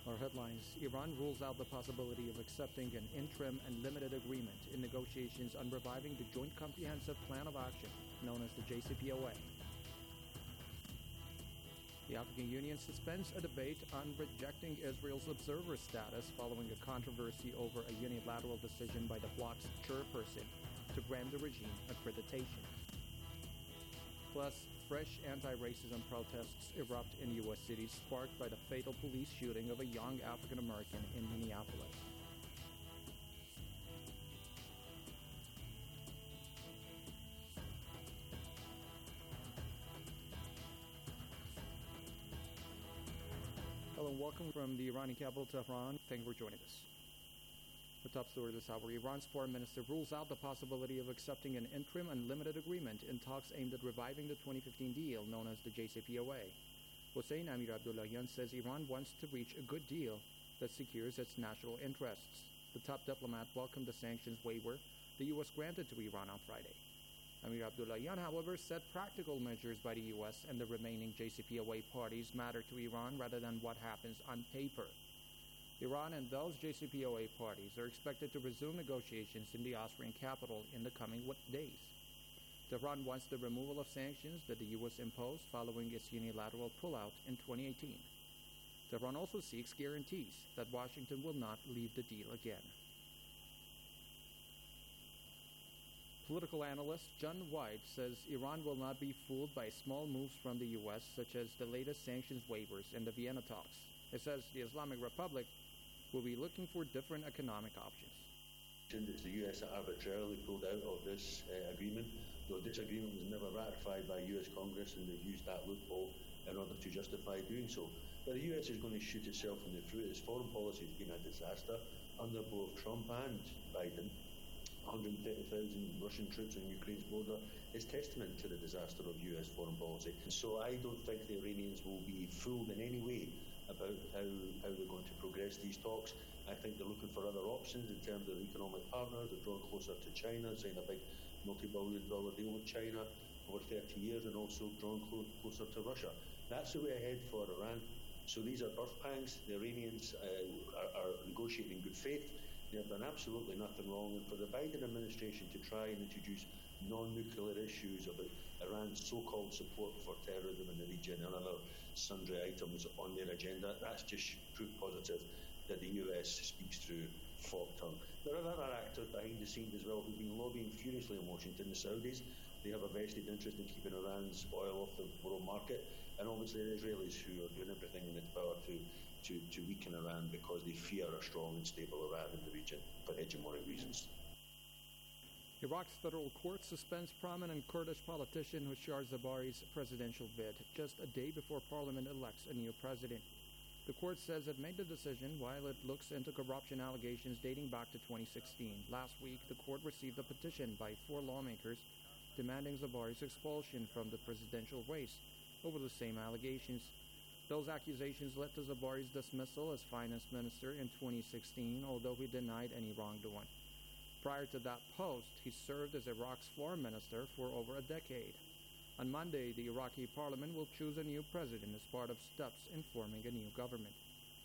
Our headlines: Iran rules out the possibility of accepting an interim and limited agreement in negotiations on reviving the Joint Comprehensive Plan of Action, known as the JCPOA. The African Union suspends a debate on rejecting Israel's observer status following a controversy over a unilateral decision by the bloc's chairperson to grant the regime accreditation. Plus, fresh anti-racism protests erupt in U.S. cities sparked by the fatal police shooting of a young African American in Minneapolis. Hello and welcome from the Iranian capital, Tehran. Thank you for joining us. The top story this hour: Iran's foreign minister rules out the possibility of accepting an interim and limited agreement in talks aimed at reviving the 2015 deal known as the JCPOA. Hossein Amir-Abdollahian says Iran wants to reach a good deal that secures its national interests. The top diplomat welcomed the sanctions waiver the U.S. granted to Iran on Friday. Amir-Abdollahian, however, said practical measures by the U.S. and the remaining JCPOA parties matter to Iran rather than what happens on paper. Iran and those JCPOA parties are expected to resume negotiations in the Austrian capital in the coming days. Tehran wants the removal of sanctions that the U.S. imposed following its unilateral pullout in 2018. Tehran also seeks guarantees that Washington will not leave the deal again. Political analyst John White says Iran will not be fooled by small moves from the U.S., such as the latest sanctions waivers and the Vienna talks. It says the Islamic Republic will be looking for different economic options. It's the US that arbitrarily pulled out of this agreement, though this agreement was never ratified by US Congress, and they've used that loophole in order to justify doing so. But the US is going to shoot itself in the foot. Its foreign policy has been a disaster under both Trump and Biden. 130,000 Russian troops on Ukraine's border is testament to the disaster of US foreign policy. So I don't think the Iranians will be fooled in any way about how they're going to progress these talks. I think they're looking for other options in terms of economic partners. They're drawn closer to China, saying a big multi-billion-dollar deal with China over 30 years, and also drawn closer to Russia. That's the way ahead for Iran. So these are birth pangs. The Iranians are negotiating in good faith. They have done absolutely nothing wrong. And for the Biden administration to try and introduce non-nuclear issues about Iran's so-called support for terrorism in the region and other sundry items on their agenda, that's just proof positive that the US speaks through forked tongue. There are other actors behind the scenes as well who've been lobbying furiously in Washington. The Saudis, they have a vested interest in keeping Iran's oil off the world market, and obviously the Israelis, who are doing everything in its power to weaken Iran because they fear a strong and stable Iran in the region for hegemonic reasons. Iraq's federal court suspends prominent Kurdish politician Hoshyar Zebari's presidential bid just a day before parliament elects a new president. The court says it made the decision while it looks into corruption allegations dating back to 2016. Last week, the court received a petition by 4 lawmakers demanding Zebari's expulsion from the presidential race over the same allegations. Those accusations led to Zebari's dismissal as finance minister in 2016, although he denied any wrongdoing. Prior to that post, he served as Iraq's foreign minister for over a decade. On Monday, the Iraqi parliament will choose a new president as part of steps in forming a new government.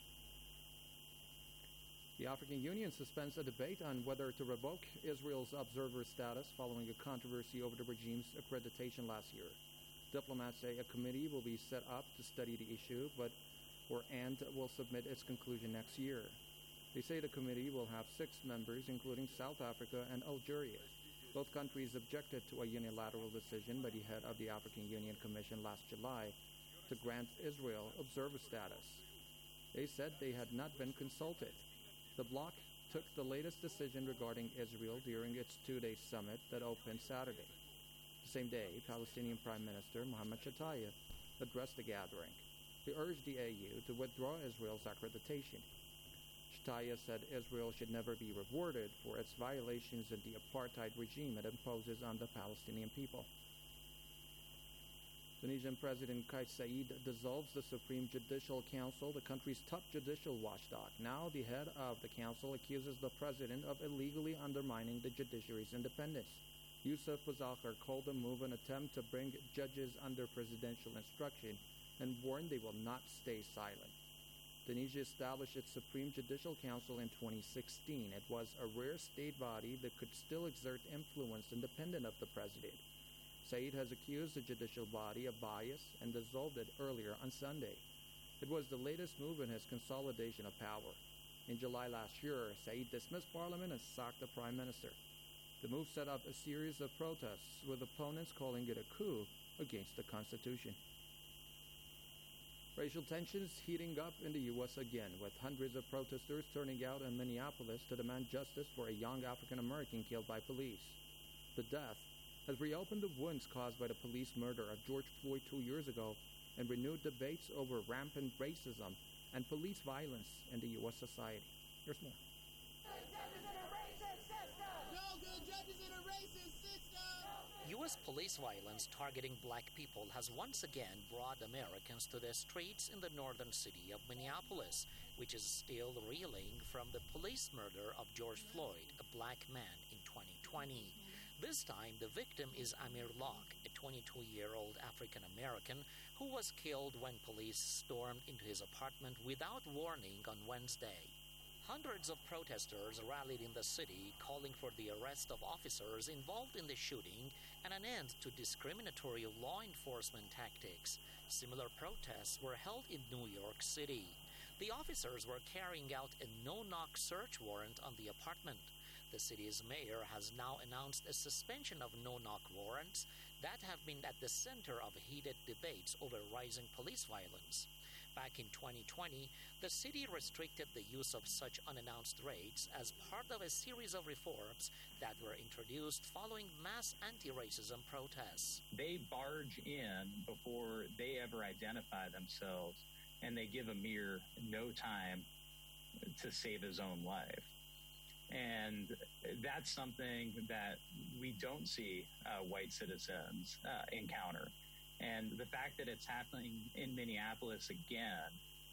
The African Union suspends a debate on whether to revoke Israel's observer status following a controversy over the regime's accreditation last year. Diplomats say a committee will be set up to study the issue, and will submit its conclusion next year. They say the committee will have 6 members, including South Africa and Algeria. Both countries objected to a unilateral decision by the head of the African Union Commission last July to grant Israel observer status. They said they had not been consulted. The bloc took the latest decision regarding Israel during its 2-day summit that opened Saturday. The same day, Palestinian Prime Minister Mohammed Shtayyeh addressed the gathering. He urged the AU to withdraw Israel's accreditation. Shtayyeh said Israel should never be rewarded for its violations of the apartheid regime it imposes on the Palestinian people. Tunisian President Kais Saied dissolves the Supreme Judicial Council, the country's top judicial watchdog. Now the head of the council accuses the president of illegally undermining the judiciary's independence. Youssef Bouzakhir called the move an attempt to bring judges under presidential instruction and warned they will not stay silent. Tunisia established its Supreme Judicial Council in 2016. It was a rare state body that could still exert influence independent of the president. Said has accused the judicial body of bias and dissolved it earlier on Sunday. It was the latest move in his consolidation of power. In July last year, Said dismissed parliament and sacked the prime minister. The move set up a series of protests, with opponents calling it a coup against the constitution. Racial tensions heating up in the U.S. again, with hundreds of protesters turning out in Minneapolis to demand justice for a young African-American killed by police. The death has reopened the wounds caused by the police murder of George Floyd 2 years ago and renewed debates over rampant racism and police violence in the U.S. society. Here's more. U.S. police violence targeting black people has once again brought Americans to the streets in the northern city of Minneapolis, which is still reeling from the police murder of George Floyd, a black man, in 2020. This time, the victim is Amir Locke, a 22-year-old African-American who was killed when police stormed into his apartment without warning on Wednesday. Hundreds of protesters rallied in the city, calling for the arrest of officers involved in the shooting and an end to discriminatory law enforcement tactics. Similar protests were held in New York City. The officers were carrying out a no-knock search warrant on the apartment. The city's mayor has now announced a suspension of no-knock warrants that have been at the center of heated debates over rising police violence. Back in 2020, the city restricted the use of such unannounced raids as part of a series of reforms that were introduced following mass anti-racism protests. They barge in before they ever identify themselves, and they give Amir no time to save his own life. And that's something that we don't see white citizens encounter. And the fact that it's happening in Minneapolis again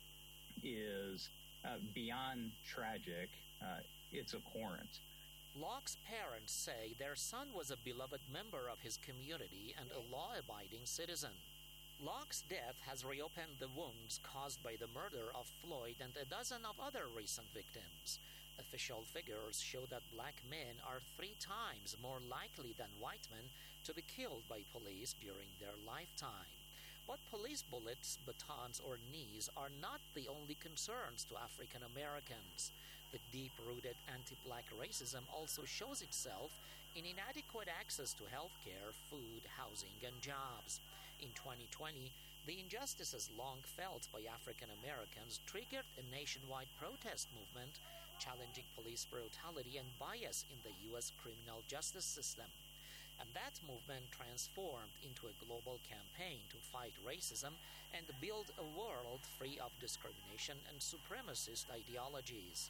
is beyond tragic. It's abhorrent. Locke's parents say their son was a beloved member of his community and a law-abiding citizen. Locke's death has reopened the wounds caused by the murder of Floyd and a dozen of other recent victims. Official figures show that black men are 3 times more likely than white men to be killed by police during their lifetime. But police bullets, batons, or knees are not the only concerns to African Americans. The deep-rooted anti-black racism also shows itself in inadequate access to healthcare, food, housing, and jobs. In 2020, the injustices long felt by African Americans triggered a nationwide protest movement challenging police brutality and bias in the U.S. criminal justice system. And that movement transformed into a global campaign to fight racism and build a world free of discrimination and supremacist ideologies.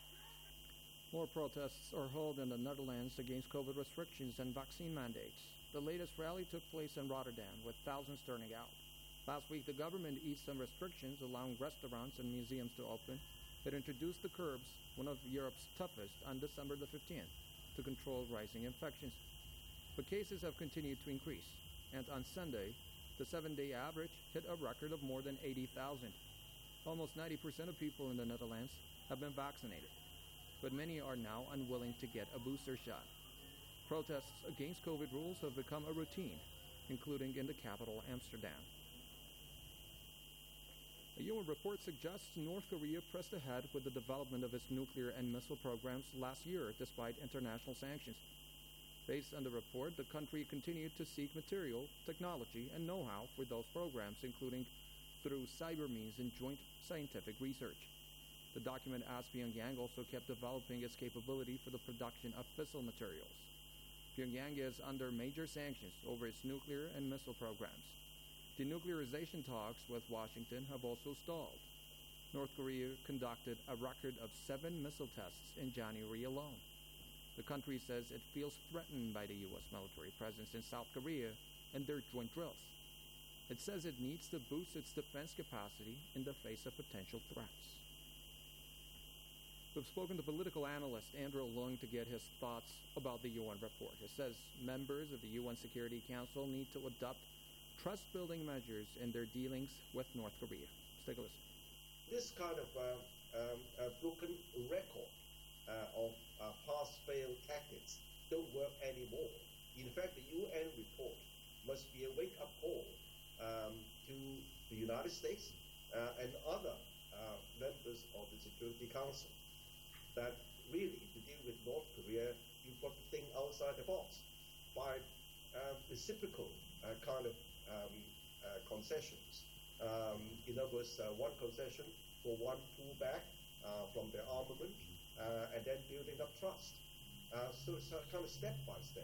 More protests are held in the Netherlands against COVID restrictions and vaccine mandates. The latest rally took place in Rotterdam, with thousands turning out. Last week, the government eased some restrictions, allowing restaurants and museums to open. It introduced the curbs, one of Europe's toughest, on December the 15th, to control rising infections. But cases have continued to increase, and on Sunday, the 7-day average hit a record of more than 80,000. Almost 90% of people in the Netherlands have been vaccinated, but many are now unwilling to get a booster shot. Protests against COVID rules have become a routine, including in the capital, Amsterdam. A UN report suggests North Korea pressed ahead with the development of its nuclear and missile programs last year despite international sanctions. Based on the report, the country continued to seek material, technology, and know-how for those programs, including through cyber means and joint scientific research. The document asked Pyongyang also kept developing its capability for the production of fissile materials. Pyongyang is under major sanctions over its nuclear and missile programs. Denuclearization talks with Washington have also stalled. North Korea conducted a record of 7 missile tests in January alone. The country says it feels threatened by the U.S. military presence in South Korea and their joint drills. It says it needs to boost its defense capacity in the face of potential threats. We've spoken to political analyst Andrew Leung to get his thoughts about the UN report. He says members of the UN Security Council need to adopt trust-building measures in their dealings with North Korea. Let's take a listen. this kind of broken record of past failed tactics don't work anymore. In fact, the UN report must be a wake-up call to the United States and other members of the Security Council that really, to deal with North Korea, you've got to think outside the box by reciprocal kind of concessions. In other words, one concession for one pullback from their armament, and then building up trust. So it's kind of step by step.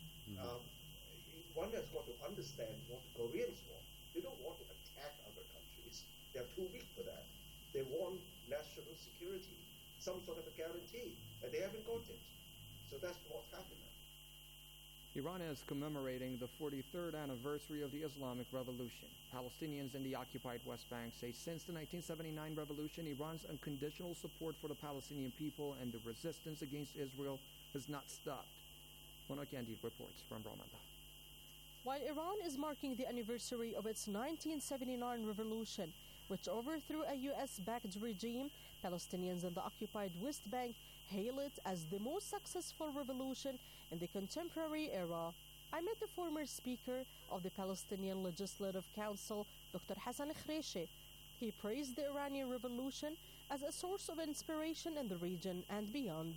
One has got to understand what the Koreans want. They don't want to attack other countries. They're too weak for that. They want national security, some sort of a guarantee, and they haven't got it. So that's what's happening. Iran is commemorating the 43rd anniversary of the Islamic Revolution. Palestinians in the occupied West Bank say since the 1979 revolution, Iran's unconditional support for the Palestinian people and the resistance against Israel has not stopped. Mona Candide reports from Rwanda. While Iran is marking the anniversary of its 1979 revolution, which overthrew a U.S.-backed regime, Palestinians in the occupied West Bank hail it as the most successful revolution in the contemporary era. I met the former speaker of the Palestinian Legislative Council, Dr. Hassan Khreishi. He praised the Iranian revolution as a source of inspiration in the region and beyond.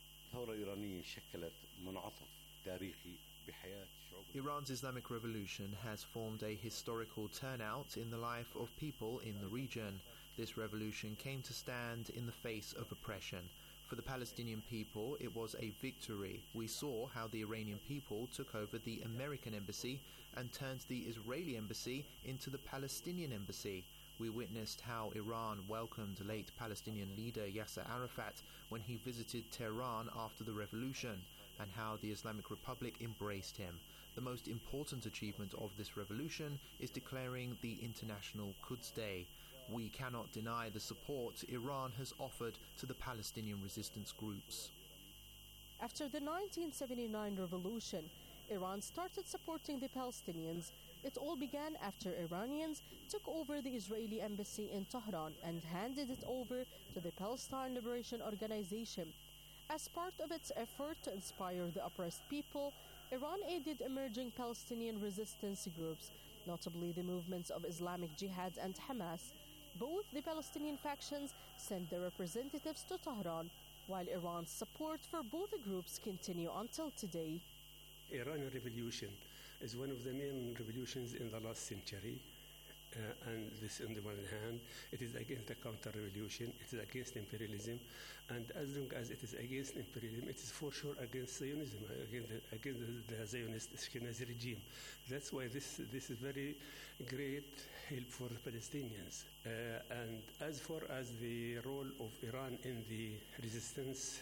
Iran's Islamic Revolution has formed a historical turnout in the life of people in the region. This revolution came to stand in the face of oppression. For the Palestinian people, it was a victory. We saw how the Iranian people took over the American embassy and turned the Israeli embassy into the Palestinian embassy. We witnessed how Iran welcomed late Palestinian leader Yasser Arafat when he visited Tehran after the revolution, and how the Islamic Republic embraced him. The most important achievement of this revolution is declaring the International Quds Day. We cannot deny the support Iran has offered to the Palestinian resistance groups. After the 1979 revolution, Iran started supporting the Palestinians. It all began after Iranians took over the Israeli embassy in Tehran and handed it over to the Palestine Liberation Organization. As part of its effort to inspire the oppressed people, Iran aided emerging Palestinian resistance groups, notably the movements of Islamic Jihad and Hamas. Both the Palestinian factions sent their representatives to Tehran, while Iran's support for both groups continue until today. Iranian revolution is one of the main revolutions in the last century. And this, on the one hand, it is against the counter-revolution, it is against imperialism, and as long as it is against imperialism, it is for sure against Zionism, against the Zionist Ashkenazi regime. That's why this is very great help for Palestinians. And as far as the role of Iran in the resistance,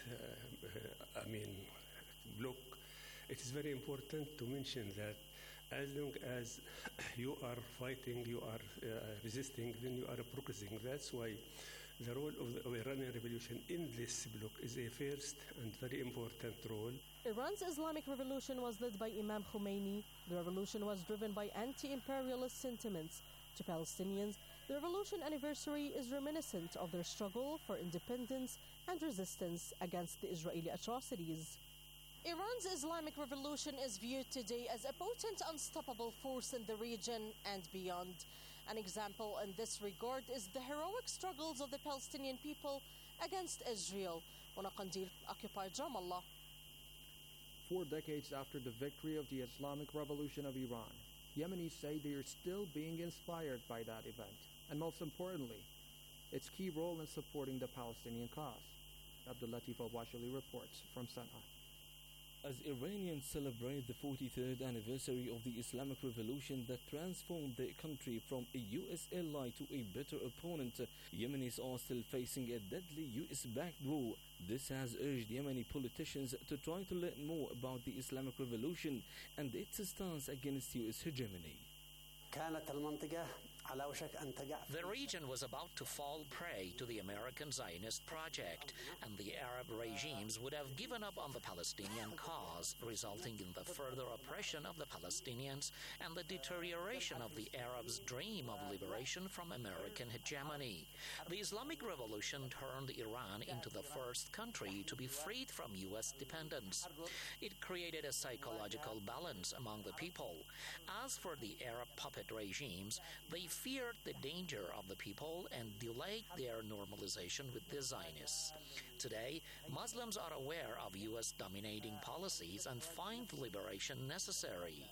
bloc, it is very important to mention that as long as you are fighting, you are resisting, then you are progressing. That's why the role of the Iranian revolution in this bloc is a first and very important role. Iran's Islamic Revolution was led by Imam Khomeini. The revolution was driven by anti-imperialist sentiments. To Palestinians, the revolution anniversary is reminiscent of their struggle for independence and resistance against the Israeli atrocities. Iran's Islamic Revolution is viewed today as a potent, unstoppable force in the region and beyond. An example in this regard is the heroic struggles of the Palestinian people against Israel. Mona Candide, occupied Ramallah. 4 decades after the victory of the Islamic Revolution of Iran, Yemenis say they are still being inspired by that event, and most importantly, its key role in supporting the Palestinian cause. Abdulatif Al-Washali reports from Sana'a. As Iranians celebrate the 43rd anniversary of the Islamic Revolution that transformed the country from a U.S. ally to a bitter opponent, Yemenis are still facing a deadly U.S.-backed war. This has urged Yemeni politicians to try to learn more about the Islamic Revolution and its stance against U.S. hegemony. كانت المنطقة The region was about to fall prey to the American Zionist project, and the Arab regimes would have given up on the Palestinian cause, resulting in the further oppression of the Palestinians and the deterioration of the Arabs' dream of liberation from American hegemony. The Islamic Revolution turned Iran into the first country to be freed from U.S. dependence. It created a psychological balance among the people. As for the Arab puppet regimes, they feared the danger of the people and delayed their normalization with the Zionists. Today, Muslims are aware of U.S. dominating policies and find liberation necessary.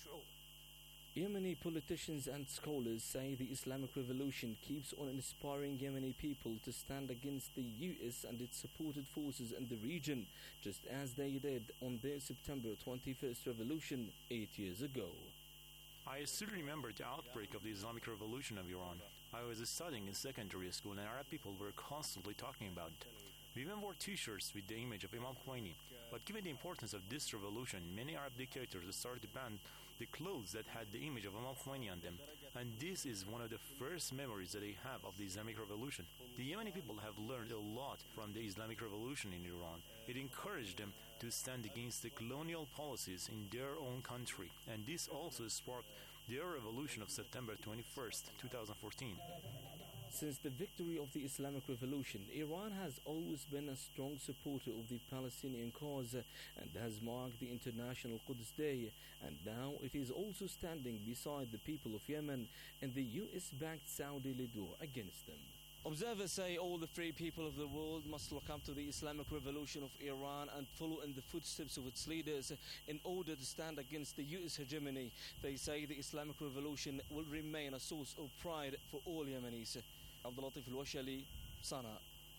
Yemeni politicians and scholars say the Islamic Revolution keeps on inspiring Yemeni people to stand against the U.S. and its supported forces in the region, just as they did on their September 21st revolution 8 years ago. I still remember the outbreak of the Islamic Revolution of Iran. I was studying in secondary school and Arab people were constantly talking about it. We even wore t-shirts with the image of Imam Khomeini. But given the importance of this revolution, many Arab dictators started to ban the clothes that had the image of Imam Khomeini on them. And this is one of the first memories that they have of the Islamic Revolution. The Yemeni people have learned a lot from the Islamic Revolution in Iran. It encouraged them to stand against the colonial policies in their own country. And this also sparked their revolution of September 21st, 2014. Since the victory of the Islamic Revolution, Iran has always been a strong supporter of the Palestinian cause and has marked the International Quds Day, and now it is also standing beside the people of Yemen in the US-backed Saudi-led war against them. Observers say all the free people of the world must look up to the Islamic Revolution of Iran and follow in the footsteps of its leaders in order to stand against the US hegemony. They say the Islamic Revolution will remain a source of pride for all Yemenis. Abdul Latif Al-Washali, Sana'a.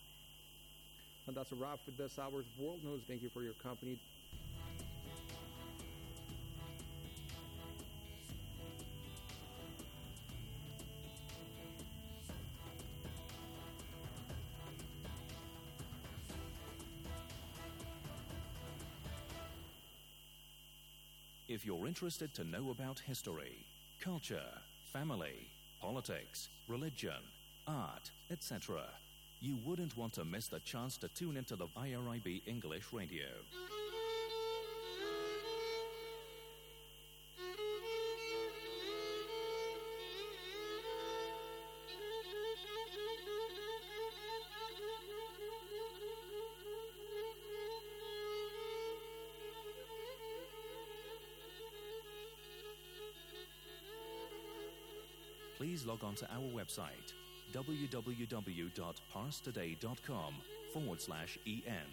And that's a wrap for this hour's World News. Thank you for your company. If you're interested to know about history, culture, family, politics, religion, art, etc., you wouldn't want to miss the chance to tune into the IRIB English Radio. Please log on to our website, www.parstoday.com/en.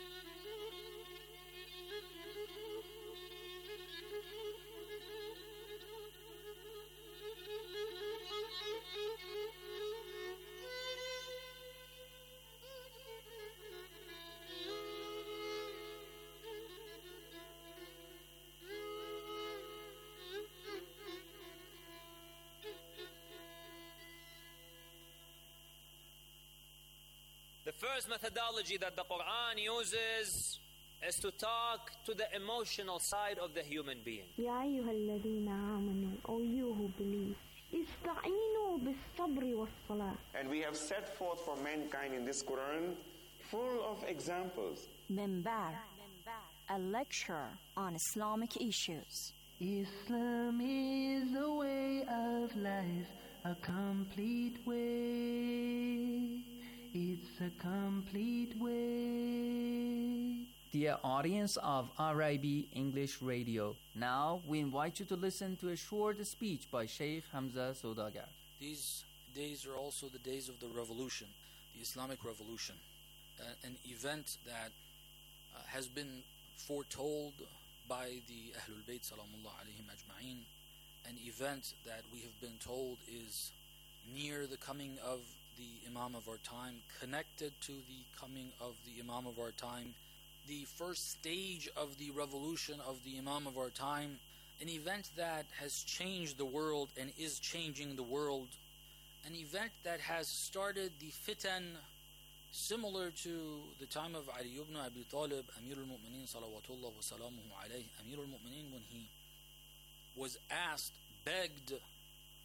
The first methodology that the Quran uses is to talk to the emotional side of the human being. يا أيها الذين آمنوا, O you who believe, استعينوا بالصبر والصلاة. And we have set forth for mankind in this Quran full of examples. Minbar, a lecture on Islamic issues. Islam is a way of life, a complete way. It's a complete way. Dear audience of IRIB English Radio, now we invite you to listen to a short speech by Sheikh Hamza Saudagar. These days are also the days of the revolution, the Islamic Revolution, an event that has been foretold by the Ahlul Bayt Salamullah alayhim ajma'in, an event that we have been told is near the coming of the Imam of our time, connected to the coming of the Imam of our time, the first stage of the revolution of the Imam of our time, an event that has changed the world and is changing the world, an event that has started the fitan similar to the time of Ali ibn Abi Talib, Amir al-Mu'mineen salawatullah wa salamuhu alayhi, Amir al-Mu'mineen, when he was asked, begged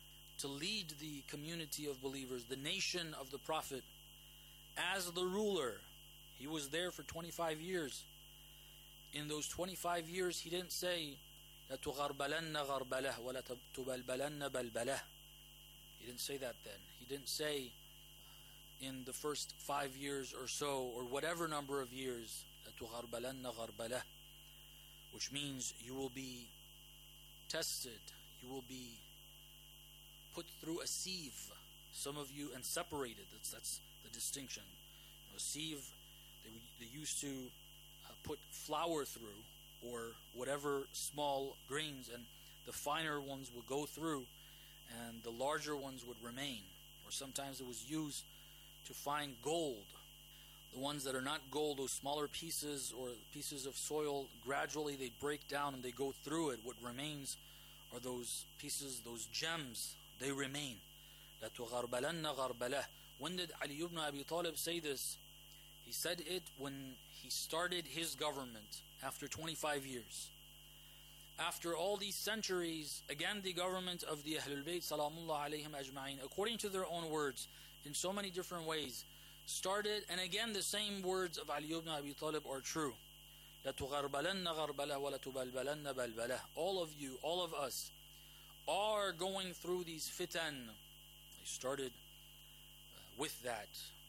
to lead the community of believers, the nation of the Prophet, as the ruler. He was there for 25 years. In those 25 years, he didn't say, لَتُغَرْبَلَنَّ غَرْبَلَهُ وَلَتُبَلْبَلَنَّ بَلْبَلَهُ. He didn't say that then. He didn't say in the first 5 years or so, or whatever number of years, لَتُغَرْبَلَنَّ غَرْبَلَهُ, which means you will be tested, you will be put through a sieve, some of you, and separated. That's the distinction. A sieve, they used to put flour through, or whatever small grains, and the finer ones would go through, and the larger ones would remain. Or sometimes it was used to find gold. The ones that are not gold, those smaller pieces or pieces of soil, gradually they break down and they go through it. What remains are those pieces, those gems, they remain. لَتُغَرْبَلَنَّ غَرْبَلَهُ. When did Ali ibn Abi Talib say this? He said it when he started his government after 25 years. After all these centuries, again the government of the Ahlul Bayt Salamullah alayhim ajma'in, according to their own words, in so many different ways, started, and again the same words of Ali ibn Abi Talib are true. لَتُغَرْبَلَنَّ غَرْبَلَهُ وَلَتُبَلْبَلَنَّ بَلْبَلَهُ. All of you, all of us, are going through these fitan. They started with that.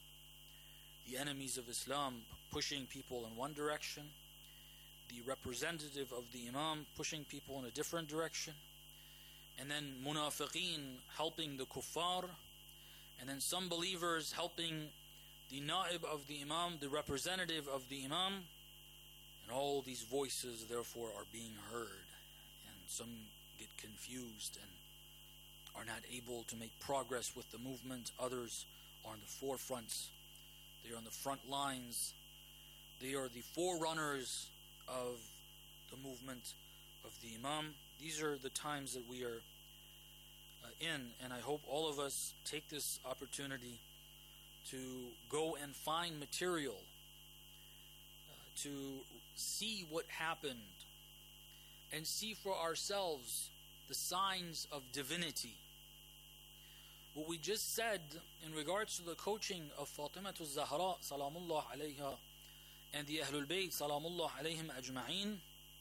The enemies of Islam pushing people in one direction, the representative of the Imam pushing people in a different direction, and then munafiqeen helping the kuffar, and then some believers helping the naib of the Imam, the representative of the Imam, and all these voices therefore are being heard, and some get confused and are not able to make progress with the movement. Others are on the forefronts. They are on the front lines. They are the forerunners of the movement of the Imam. These are the times that we are in, and I hope all of us take this opportunity to go and find material, to see what happened, and see for ourselves the signs of divinity. What we just said in regards to the coaching of Fatimatul Zahra Salamullah alayha and the Ahlul Bayt Salamullah alayhim ajma'in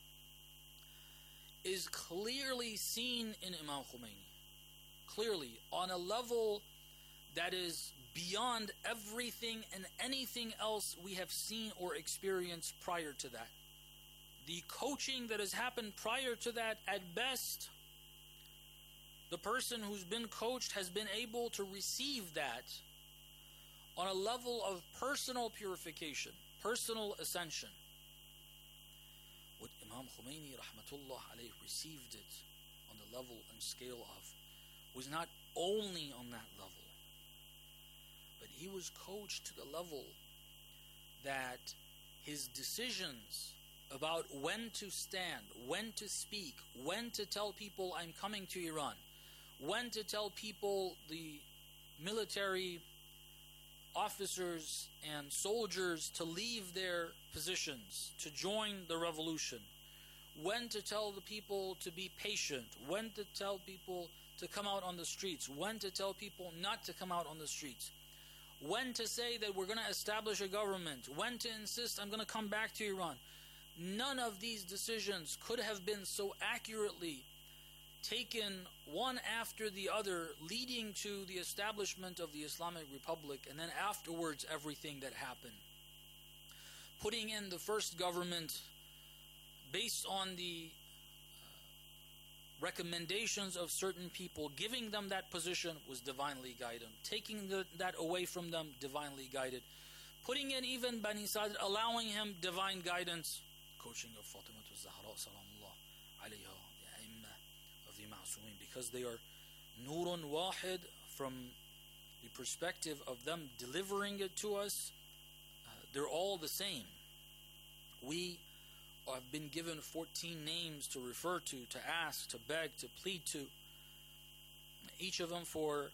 is clearly seen in Imam Khomeini. Clearly, on a level that is beyond everything and anything else we have seen or experienced prior to that. The coaching that has happened prior to that, at best, the person who's been coached has been able to receive that on a level of personal purification, personal ascension. What Imam Khomeini rahmatullah alayhi received it on the level and scale of was not only on that level, but he was coached to the level that his decisions about when to stand, when to speak, when to tell people I'm coming to Iran, when to tell people, the military officers and soldiers, to leave their positions, to join the revolution, when to tell the people to be patient, when to tell people to come out on the streets, when to tell people not to come out on the streets, when to say that we're going to establish a government, when to insist I'm going to come back to Iran. None of these decisions could have been so accurately taken one after the other, leading to the establishment of the Islamic Republic, and then afterwards everything that happened. Putting in the first government based on the recommendations of certain people, giving them that position was divinely guided. Taking that away from them, divinely guided. Putting in even Bani Sadr, allowing him divine guidance. Coaching of Fatimatul Zahra Salamullah alayha, the A'immah of the Ma'sumin, because they are Nurun Wahid from the perspective of them delivering it to us. They're all the same. We have been given 14 names to refer to ask, to beg, to plead to. Each of them for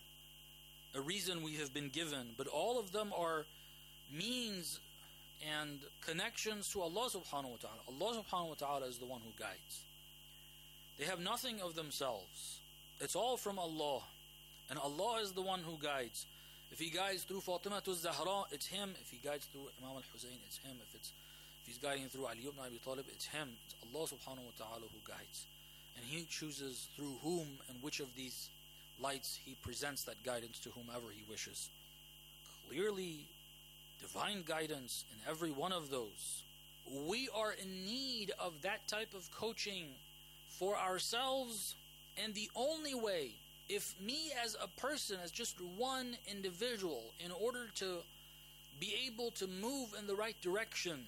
a reason we have been given, but all of them are means and connections to Allah subhanahu wa ta'ala. Allah subhanahu wa ta'ala is the one who guides. They have nothing of themselves. It's all from Allah. And Allah is the one who guides. If He guides through Fatima Zahra, it's Him. If He guides through Imam al-Hussein, it's Him. If He's guiding through Ali ibn Abi Talib, it's Him. It's Allah subhanahu wa ta'ala who guides. And He chooses through whom and which of these lights He presents that guidance to whomever He wishes. Clearly, divine guidance in every one of those. We are in need of that type of coaching for ourselves, and the only way, if me as a person, as just one individual, in order to be able to move in the right direction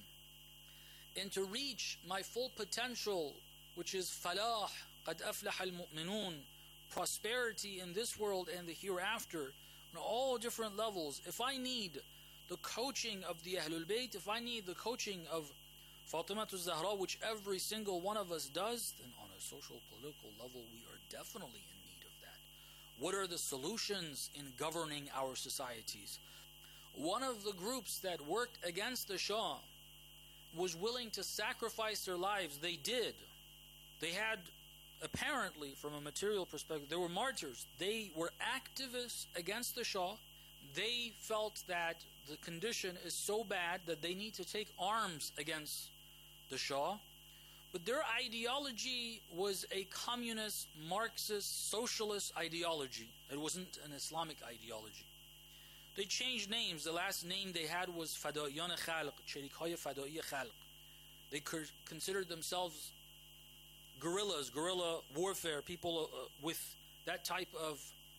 and to reach my full potential, which is falah, qad aflaha al-mu'minun, prosperity in this world and the hereafter, on all different levels. If I need the coaching of the Ahlul Bayt, if I need the coaching of Fatima Zahra, which every single one of us does, then on a social, political level, we are definitely in need of that. What are the solutions in governing our societies? One of the groups that worked against the Shah was willing to sacrifice their lives. They did. They had, apparently, from a material perspective, they were martyrs. They were activists against the Shah. They felt that the condition is so bad that they need to take arms against the Shah. But their ideology was a communist, Marxist, socialist ideology. It wasn't an Islamic ideology. They changed names. The last name they had was Fadaiyan Khalq, Sharikhay Fadai Khalq. They considered themselves guerrillas, guerrilla warfare, people with that type of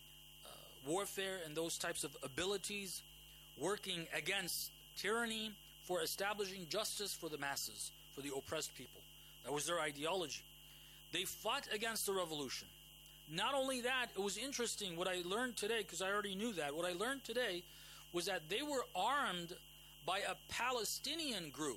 warfare and those types of abilities, working against tyranny for establishing justice for the masses, for the oppressed people. That was their ideology. They fought against the revolution. Not only that, it was interesting what I learned today, because I already knew that. What I learned today was that they were armed by a Palestinian group,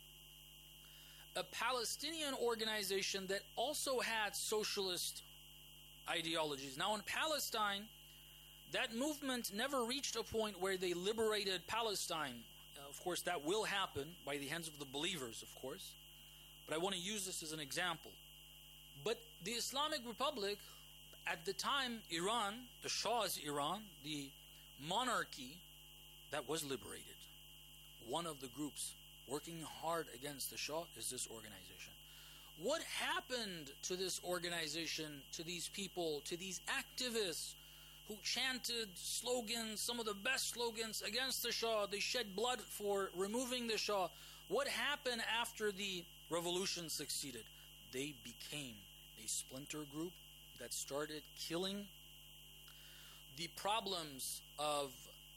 a Palestinian organization that also had socialist ideologies. Now in Palestine, that movement never reached a point where they liberated Palestine. Of course, that will happen by the hands of the believers, of course. But I want to use this as an example. But the Islamic Republic, at the time, Iran, the Shah's Iran, the monarchy that was liberated, one of the groups working hard against the Shah is this organization. What happened to this organization, to these people, to these activists who chanted slogans, some of the best slogans against the Shah? They shed blood for removing the Shah. What happened after the revolution succeeded? They became a splinter group that started killing. The problems of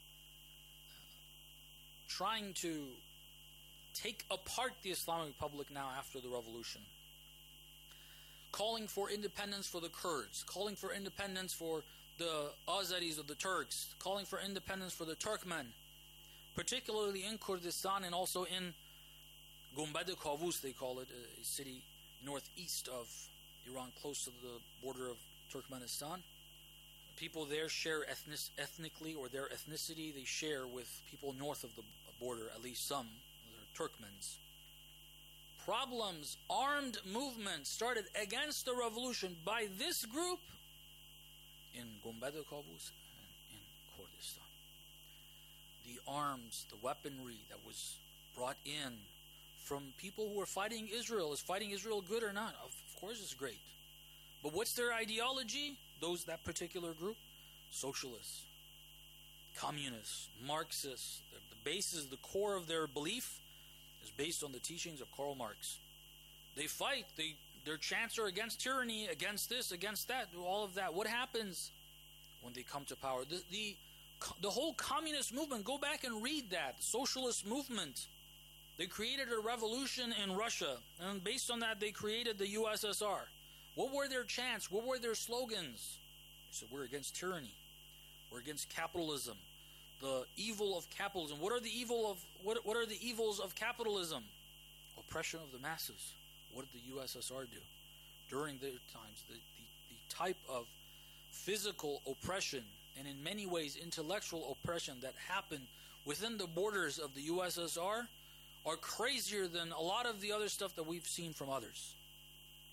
trying to take apart the Islamic Republic now after the revolution, calling for independence for the Kurds, calling for independence for the Azeris of the Turks, calling for independence for the Turkmen, particularly in Kurdistan and also in Gumbad-e-Kavus, they call it, a city northeast of Iran, close to the border of Turkmenistan. People there share ethnically, or their ethnicity, they share with people north of the border, at least some, they're Turkmens. Problems, armed movements started against the revolution by this group in Gumbad-e-Kavus and in Kurdistan. The arms, the weaponry that was brought in from people who were fighting Israel. Is fighting Israel good or not? Of course it's great. But what's their ideology? That particular group? Socialists, communists, Marxists. The basis, the core of their belief is based on the teachings of Karl Marx. They fight. Their chants are against tyranny, against this, against that, all of that. What happens when they come to power? The whole communist movement, go back and read that. The socialist movement. They created a revolution in Russia, and based on that, they created the USSR. What were their chants? What were their slogans? They said, we're against tyranny. We're against capitalism. The evil of capitalism. What are the evils of capitalism? Oppression of the masses. What did the USSR do? During their times, the type of physical oppression and in many ways intellectual oppression that happened within the borders of the USSR are crazier than a lot of the other stuff that we've seen from others.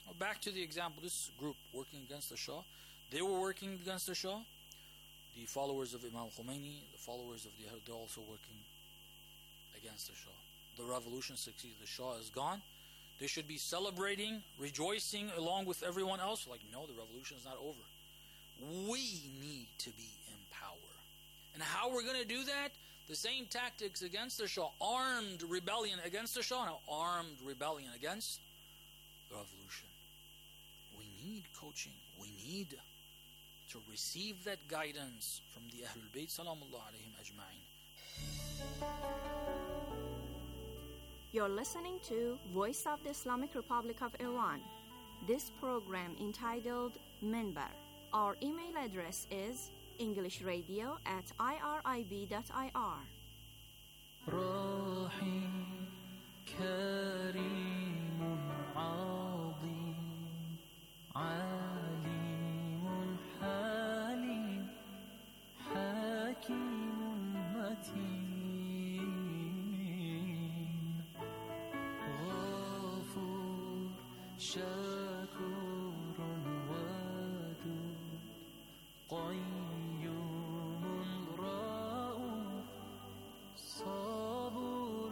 Back to the example, this group working against the Shah, they were working against the Shah. The followers of Imam Khomeini, the followers of the Ahl, they're also working against the Shah. The revolution succeeded. The Shah is gone. They should be celebrating, rejoicing along with everyone else. Like, no, the revolution is not over. We need to be in power. And how we're going to do that? The same tactics against the Shah. Armed rebellion against the Shah. Now, armed rebellion against the revolution. We need coaching. We need to receive that guidance from the Ahlul Bayt Salamullah alayhim ajma'in. You're listening to Voice of the Islamic Republic of Iran. This program entitled Minbar. Our email address is englishradio@irib.ir. راحم كريم عظيم عليم حليم حكيم متين غفور شكور ودود قيوم رؤوف صبور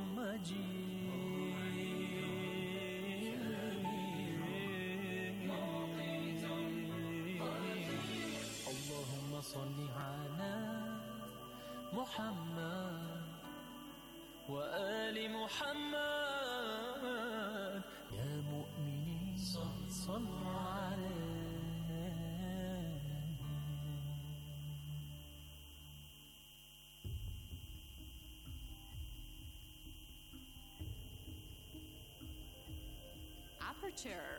مجيد اللهم صل على محمد وآل محمد يا مؤمنين صلوا عليه. Aperture.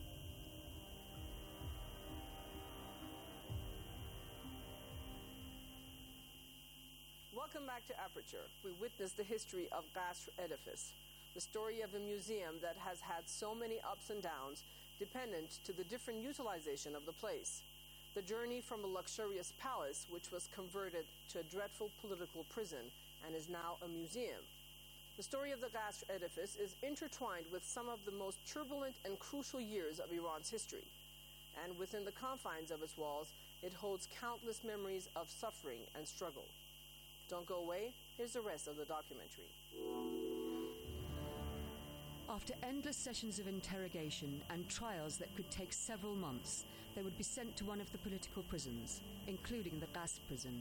Welcome back to Aperture. We witnessed the history of Qasr Edifice, the story of a museum that has had so many ups and downs dependent to the different utilization of the place. The journey from a luxurious palace, which was converted to a dreadful political prison and is now a museum. The story of the Qasr Edifice is intertwined with some of the most turbulent and crucial years of Iran's history. And within the confines of its walls, it holds countless memories of suffering and struggle. Don't go away. Here's the rest of the documentary. After endless sessions of interrogation and trials that could take several months, they would be sent to one of the political prisons, including the Qasr prison.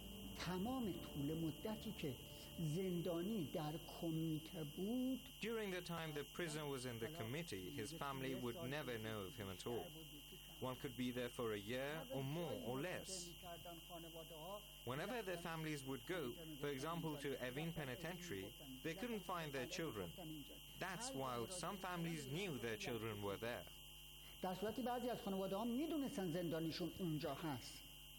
During the time the prisoner was in the committee, his family would never know of him at all. One could be there for a year or more or less. Whenever their families would go, for example to Evin Penitentiary, they couldn't find their children. That's while some families knew their children were there. در صورتی بعضی از خانواده‌ها میدونستن زندانیشون اونجا هست.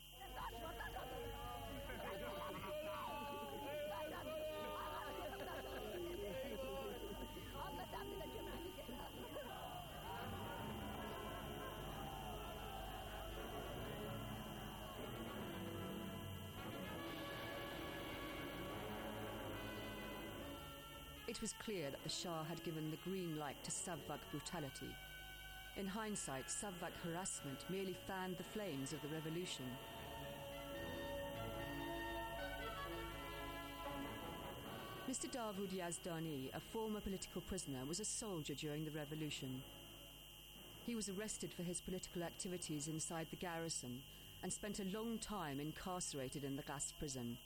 It was clear that the Shah had given the green light to Savak brutality. In hindsight, Savak harassment merely fanned the flames of the revolution. Mr. Davood Yazdani, a former political prisoner, was a soldier during the revolution. He was arrested for his political activities inside the garrison and spent a long time incarcerated in the Qasr prison.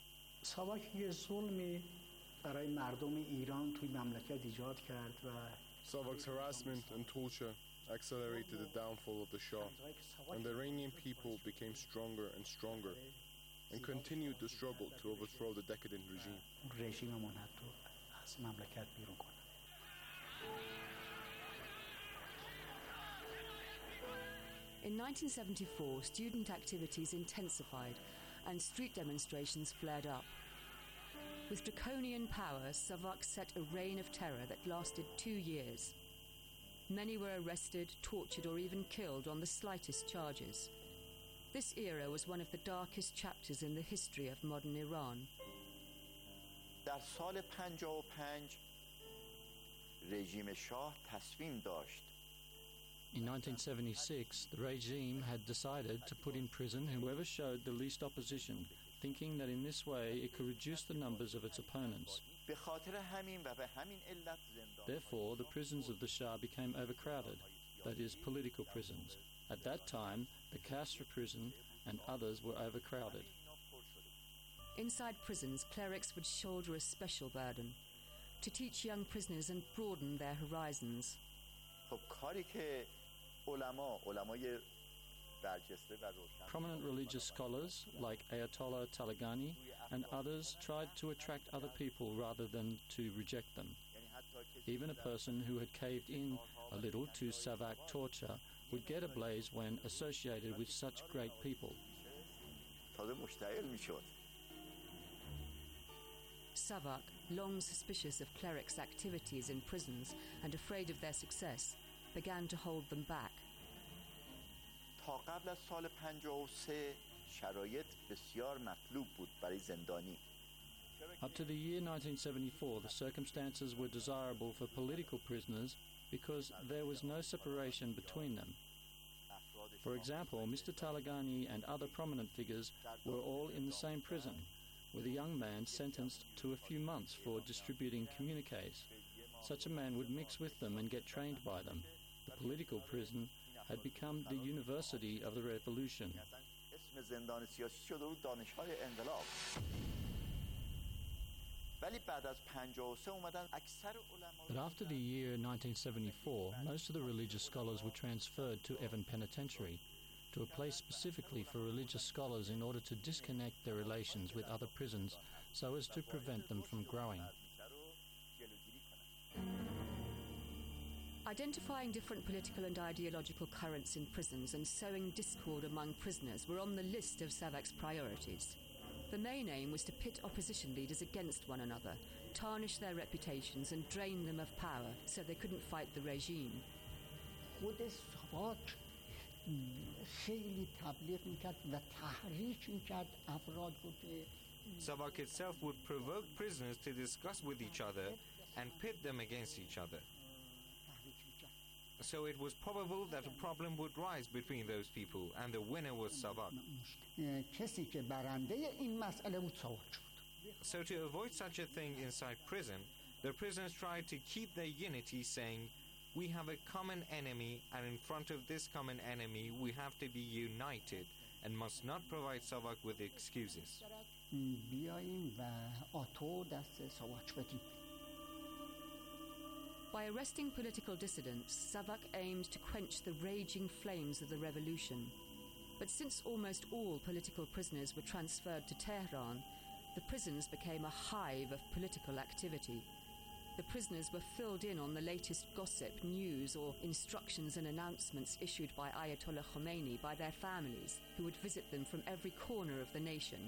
برای مردم ایران توی مملکت ایجاد کرد و Savak's harassment and torture accelerated the downfall of the Shah, and the Iranian people became stronger and stronger and continued the struggle to overthrow the decadent regime. رژیممون حتی از مملکت بیرون کنه. In 1974, student activities intensified and street demonstrations flared up. With draconian power, Savak set a reign of terror that lasted 2 years. Many were arrested, tortured, or even killed on the slightest charges. This era was one of the darkest chapters in the history of modern Iran. در سال 55 رژیم شاه تصمیم داشت In 1976, the regime had decided to put in prison whoever showed the least opposition, thinking that in this way it could reduce the numbers of its opponents. Therefore, the prisons of the Shah became overcrowded, that is, political prisons. At that time, the Kasra prison and others were overcrowded. Inside prisons, clerics would shoulder a special burden to teach young prisoners and broaden their horizons. Prominent religious scholars like Ayatollah Talagani and others tried to attract other people rather than to reject them. Even a person who had caved in a little to Savak torture would get ablaze when associated with such great people. Savak, long suspicious of clerics' activities in prisons and afraid of their success, began to hold them back. Up to the year 1974, the circumstances were desirable for political prisoners because there was no separation between them. For example, Mr. Talagani and other prominent figures were all in the same prison, with a young man sentenced to a few months for distributing communiques. Such a man would mix with them and get trained by them. The political prison had become the university of the revolution. But after the year 1974, most of the religious scholars were transferred to Evin Penitentiary, to a place specifically for religious scholars in order to disconnect their relations with other prisons so as to prevent them from growing. Identifying different political and ideological currents in prisons and sowing discord among prisoners were on the list of Savak's priorities. The main aim was to pit opposition leaders against one another, tarnish their reputations and drain them of power so they couldn't fight the regime. Savak itself would provoke prisoners to discuss with each other and pit them against each other. So it was probable that a problem would rise between those people, and the winner was Savak. So to avoid such a thing inside prison, the prisoners tried to keep their unity, saying, "We have a common enemy, and in front of this common enemy we have to be united and must not provide Savak with excuses." By arresting political dissidents, Savak aimed to quench the raging flames of the revolution. But since almost all political prisoners were transferred to Tehran, the prisons became a hive of political activity. The prisoners were filled in on the latest gossip, news, or instructions and announcements issued by Ayatollah Khomeini by their families, who would visit them from every corner of the nation.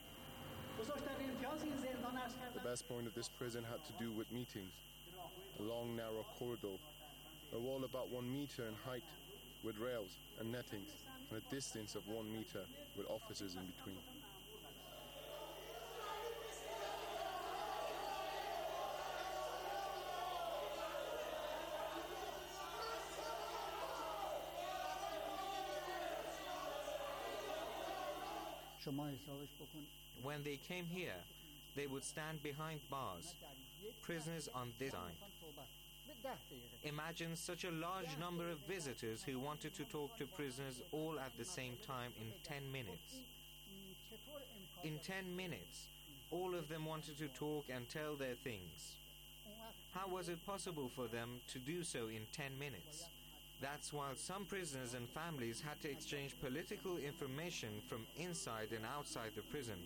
The best point of this prison had to do with meetings. A long, narrow corridor, a wall about 1 meter in height, with rails and nettings, and a distance of 1 meter, with officers in between. When they came here, they would stand behind bars, prisoners on this side. Imagine such a large number of visitors who wanted to talk to prisoners all at the same time in 10 minutes. In 10 minutes, all of them wanted to talk and tell their things. How was it possible for them to do so in 10 minutes? That's while some prisoners and families had to exchange political information from inside and outside the prison.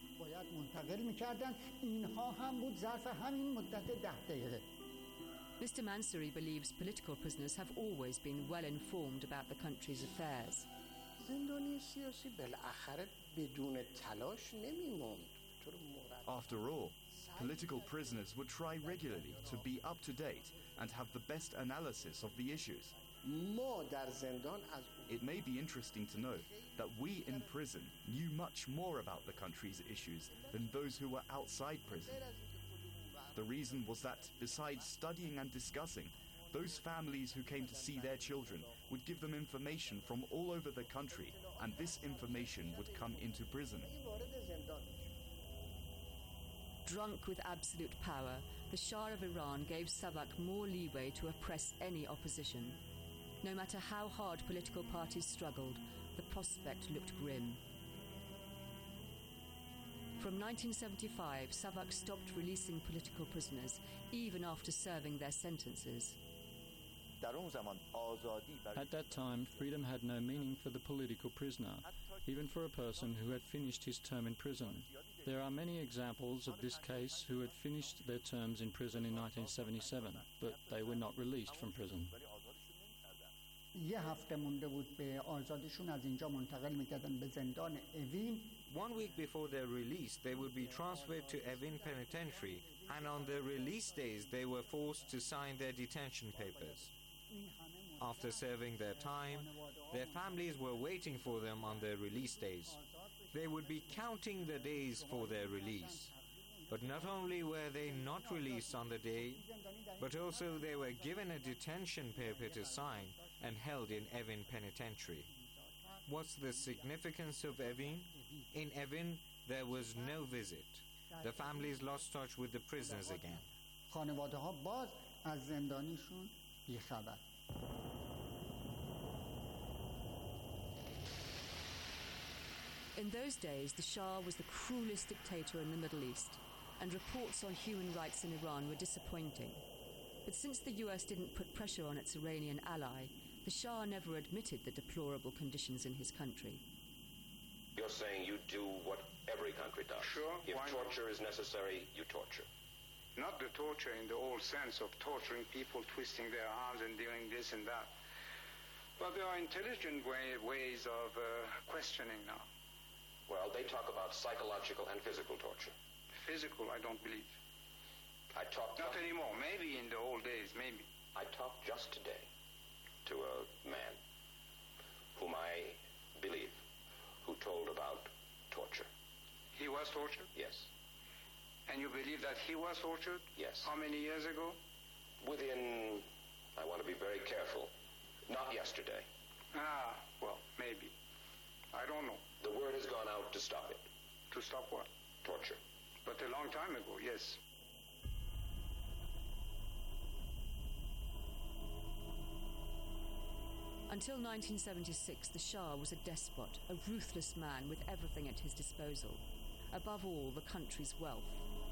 Mr. Mansouri believes political prisoners have always been well informed about the country's affairs. After all, political prisoners would try regularly to be up to date and have the best analysis of the issues. It may be interesting to know that we in prison knew much more about the country's issues than those who were outside prison. The reason was that, besides studying and discussing, Those families who came to see their children would give them information from all over the country, and this information would come into prison. Drunk with absolute power, the Shah of Iran gave Savak more leeway to oppress any opposition. No matter how hard political parties struggled, the prospect looked grim. From 1975, Savak stopped releasing political prisoners, even after serving their sentences. At that time, freedom had no meaning for the political prisoner, even for a person who had finished his term in prison. There are many examples of this case who had finished their terms in prison in 1977, but they were not released from prison. یه هفته مونده بود به آزادیشون از اینجا منتقل میکردن به زندان اوین. 1 week before their release, they would be transferred to Evin Penitentiary, and on their release days, they were forced to sign their detention papers. After serving their time, their families were waiting for them on their release days. They would be counting the days for their release. But not only were they not released on the day, but also they were given a detention paper to sign and held in Evin Penitentiary. What's the significance of Evin? In Evin, there was no visit. The families lost touch with the prisoners again. خانواده ها باز از زندانیشون بیخبر. In those days, the Shah was the cruelest dictator in the Middle East, and reports on human rights in Iran were disappointing. But since the US didn't put pressure on its Iranian ally, the Shah never admitted the deplorable conditions in his country. You're saying you do what every country does. Sure. If torture is necessary, you torture. Not the torture in the old sense of torturing people, twisting their arms and doing this and that. But there are intelligent ways of questioning now. Well, they talk about psychological and physical torture. Physical, I don't believe. I talked... Not anymore. Maybe in the old days, maybe. I talked just today to a man whom I believe, who told about torture. He was tortured? Yes. And you believe that he was tortured? Yes. How many years ago? Within, I want to be very careful, not yesterday. Ah, well, maybe. I don't know. The word has gone out to stop it. To stop what? Torture. But a long time ago, yes. Until 1976, the Shah was a despot, a ruthless man with everything at his disposal. Above all, the country's wealth.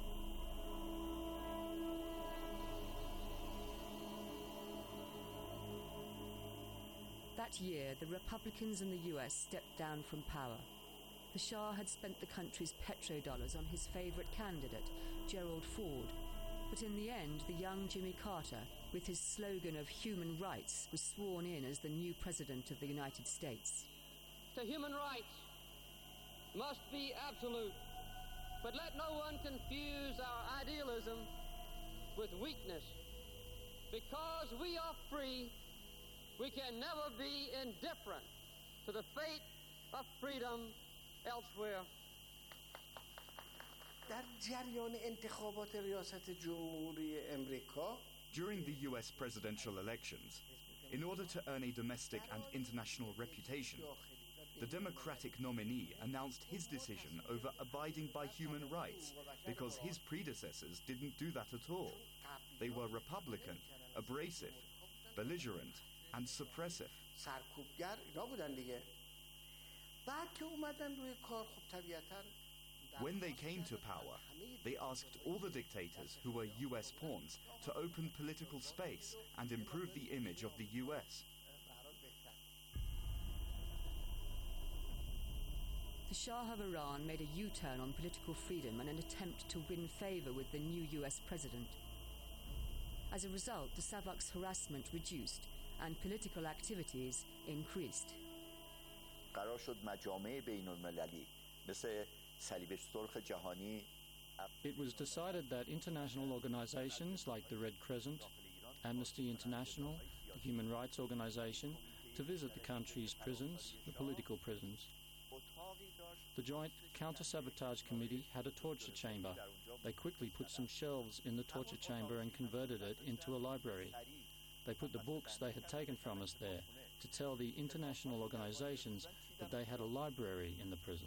That year, the Republicans in the US stepped down from power. The Shah had spent the country's petrodollars on his favorite candidate, Gerald Ford. But in the end, the young Jimmy Carter, with his slogan of human rights, was sworn in as the new president of the United States. The human rights must be absolute, but let no one confuse our idealism with weakness. Because we are free, we can never be indifferent to the fate of freedom elsewhere. در جریان انتخابات ریاست جمهوری امریکا During the US presidential elections, in order to earn a domestic and international reputation, the Democratic nominee announced his decision over abiding by human rights because his predecessors didn't do that at all. They were Republican, abrasive, belligerent, and suppressive. سرکوبگر اینا بودن دیگه. بعد که اومدن روی کار خب طبیعتاً When they came to power, they asked all the dictators who were US pawns to open political space and improve the image of the US. The Shah of Iran made a U-turn on political freedom in an attempt to win favor with the new US president. As a result, the Savak's harassment reduced and political activities increased. قرار شد مجامع بین‌المللی مثل صلیب سرخ جهانی. It was decided that international organizations like the Red Crescent, Amnesty International, the Human Rights Organization, to visit the country's prisons, the political prisons. The Joint Counter-Sabotage Committee had a torture chamber. They quickly put some shelves in the torture chamber and converted it into a library. They put the books they had taken from us there to tell the international organizations that they had a library in the prison.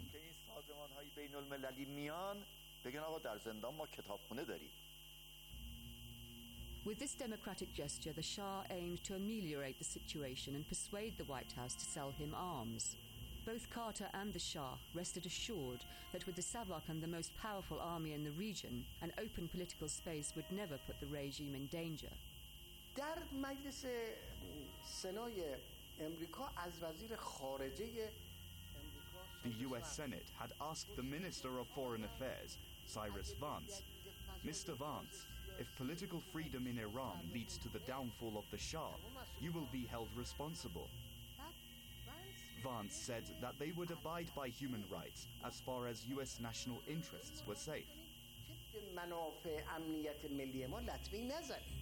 With this democratic gesture, the Shah aimed to ameliorate the situation and persuade the White House to sell him arms. Both Carter and the Shah rested assured that with the SAVAK and the most powerful army in the region, an open political space would never put the regime in danger. در مجلس سنای امریکا از وزیر خارجه The US Senate had asked the Minister of Foreign Affairs, Cyrus Vance, Mr. Vance, if political freedom in Iran leads to the downfall of the Shah, you will be held responsible. Vance said that they would abide by human rights as far as US national interests were safe. منافع امنیت ملی ما لطمه‌ای نزنید.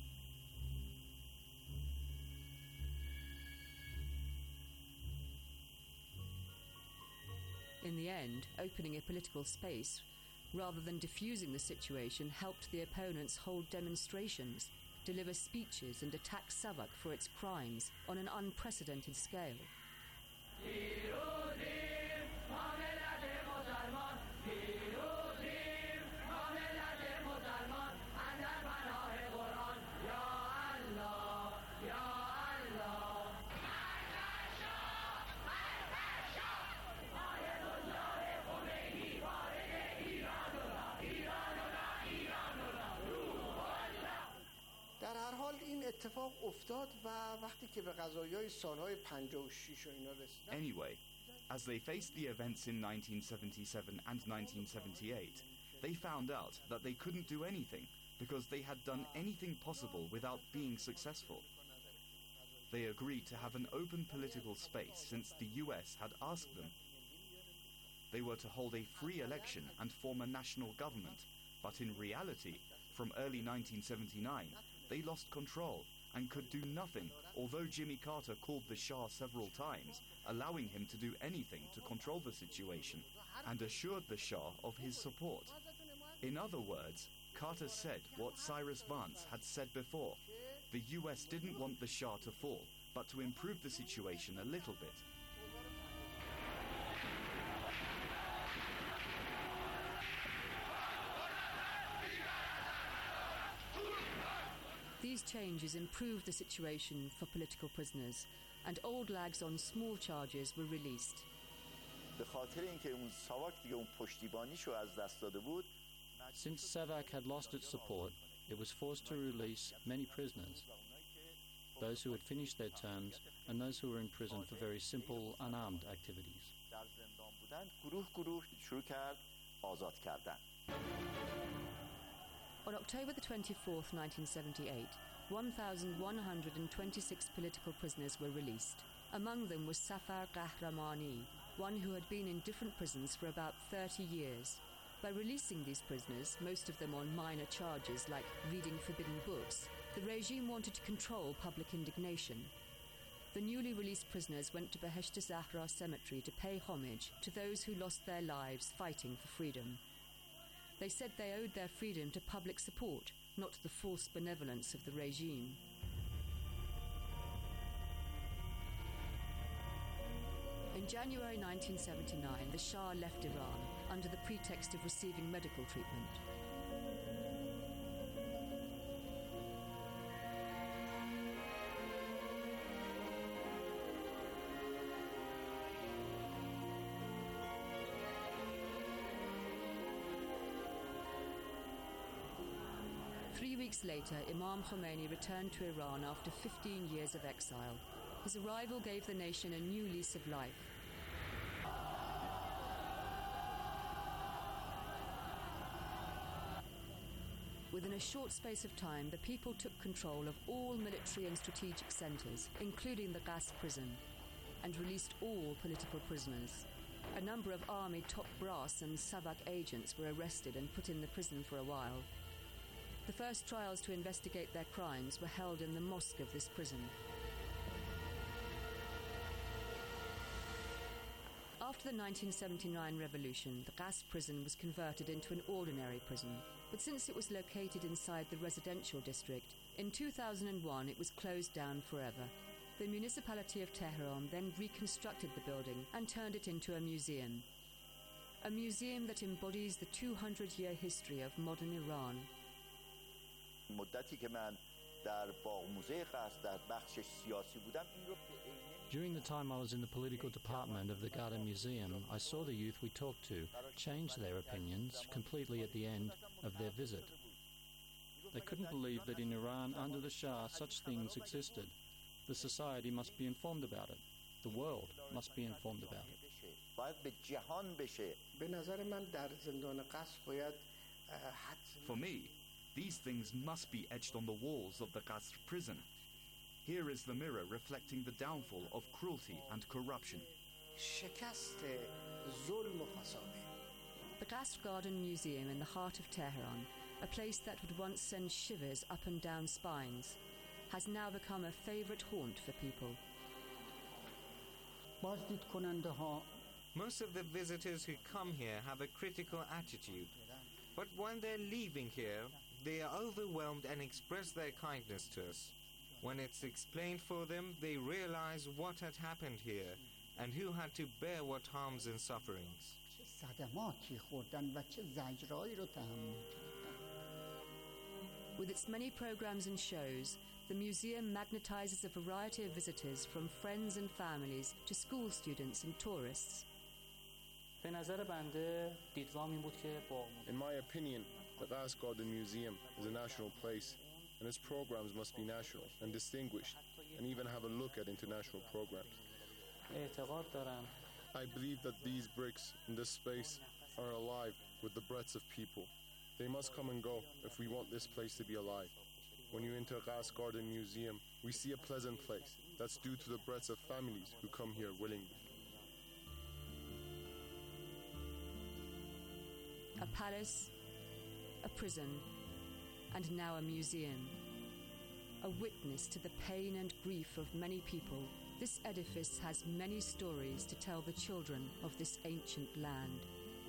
In the end, opening a political space, rather than diffusing the situation, helped the opponents hold demonstrations, deliver speeches and attack SAVAK for its crimes on an unprecedented scale. در هر حال این اتفاق افتاد و وقتی که به قضایای سالهای 56 و اینا رسیدن. Anyway, as they faced the events in 1977 and 1978, they found out that they couldn't do anything because they had done anything possible without being successful. They agreed to have an open political space since the US had asked them. They were to hold a free election and form a national government, but in reality, from early 1979, they lost control and could do nothing, although Jimmy Carter called the Shah several times, allowing him to do anything to control the situation, and assured the Shah of his support. In other words, Carter said what Cyrus Vance had said before. The US didn't want the Shah to fall, but to improve the situation a little bit. These changes improved the situation for political prisoners, and old lags on small charges were released. Since SAVAK had lost its support, it was forced to release many prisoners, those who had finished their terms and those who were in prison for very simple, unarmed activities. On October the 24th, 1978, 1,126 political prisoners were released. Among them was Safar Qahramani, one who had been in different prisons for about 30 years. By releasing these prisoners, most of them on minor charges like reading forbidden books, the regime wanted to control public indignation. The newly released prisoners went to Behesht Zahra Cemetery to pay homage to those who lost their lives fighting for freedom. They said they owed their freedom to public support, not to the false benevolence of the regime. In January 1979, the Shah left Iran under the pretext of receiving medical treatment. Three weeks later, Imam Khomeini returned to Iran after 15 years of exile. His arrival gave the nation a new lease of life. Within a short space of time, the people took control of all military and strategic centres, including the Gas prison, and released all political prisoners. A number of army top brass and SAVAK agents were arrested and put in the prison for a while. The first trials to investigate their crimes were held in the mosque of this prison. After the 1979 revolution, the Gas prison was converted into an ordinary prison. but since it was located inside the residential district, in 2001 it was closed down forever. The municipality of Tehran then reconstructed the building and turned it into a museum. A museum that embodies the 200-year history of modern Iran. مدتی که من در باغ موزه قصر در بخش سیاسی بودم این رو During the time I was in the political department of the Garden Museum, I saw the youth we talked to change their opinions completely at the end of their visit. They couldn't believe that in Iran, under the Shah, such things existed. The society must be informed about it. The world must be informed about it. باید به جهان بشه. به نظر من در زندان قصر باید For me, these things must be etched on the walls of the Qasr prison. Here is the mirror reflecting the downfall of cruelty and corruption. شکست ظلم و فساد. The Qasr Garden Museum in the heart of Tehran, a place that would once send shivers up and down spines, has now become a favorite haunt for people. بازدید کننده ها Most of the visitors who come here have a critical attitude, but when they're leaving here, they are overwhelmed and express their kindness to us. When it's explained for them, they realize what had happened here and who had to bear what harms and sufferings. چه صدماتی خوردن و چه زجرهایی رو تحمل کردن. With its many programs and shows, the museum magnetizes a variety of visitors from friends and families to school students and tourists. به نظر بنده دیدگاهم این بود که با In my opinion, the Qasr Garden Museum is a national place, and its programs must be national and distinguished, and even have a look at international programs. اعتقاد دارم I believe that these bricks in this space are alive with the breaths of people. They must come and go if we want this place to be alive. When you enter Qasr Garden Museum, we see a pleasant place that's due to the breaths of families who come here willingly. A palace, a prison, and now a museum. A witness to the pain and grief of many people, this edifice has many stories to tell the children of this ancient land.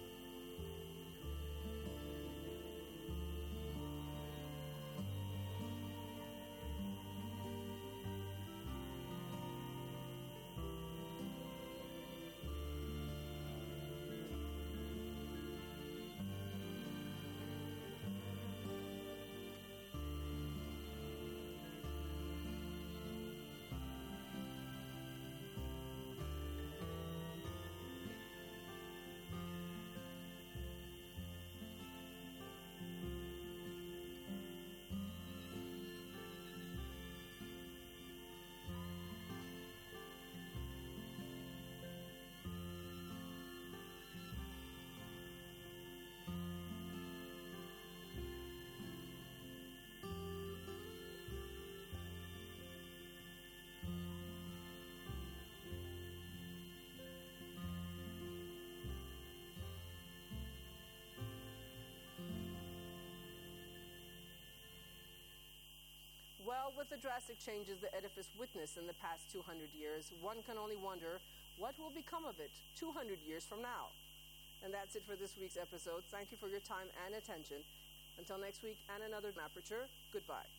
Well, with the drastic changes the edifice witnessed in the past 200 years, one can only wonder what will become of it 200 years from now. And that's it for this week's episode. Thank you for your time and attention. Until next week and another Aperture, goodbye.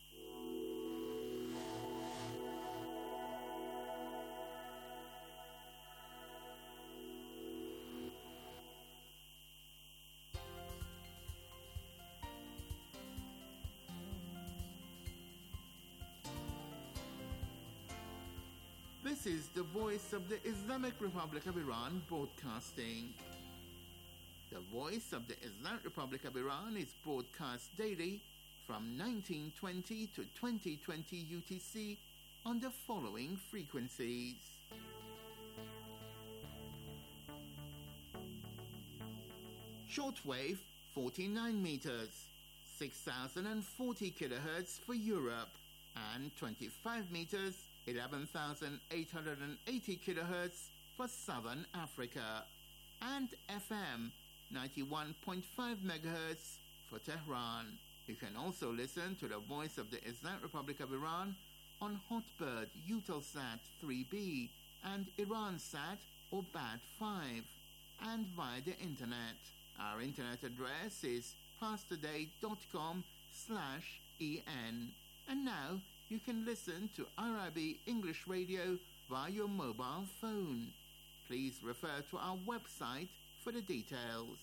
This is the voice of the Islamic Republic of Iran broadcasting. The Voice of the Islamic Republic of Iran is broadcast daily from 1920 to 2020 UTC on the following frequencies. Shortwave 49 meters, 6040 kilohertz for Europe, and 25 meters, 11,880 kilohertz for Southern Africa, and FM 91.5 megahertz for Tehran. You can also listen to the Voice of the Islamic Republic of Iran on Hotbird Eutelsat 3B and Iransat or BAD 5, and via the internet. Our internet address is pastoday.com/en. And now you can listen to IRIB English Radio via your mobile phone. Please refer to our website for the details.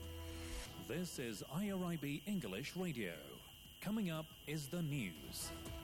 This is IRIB English Radio. Coming up is the news.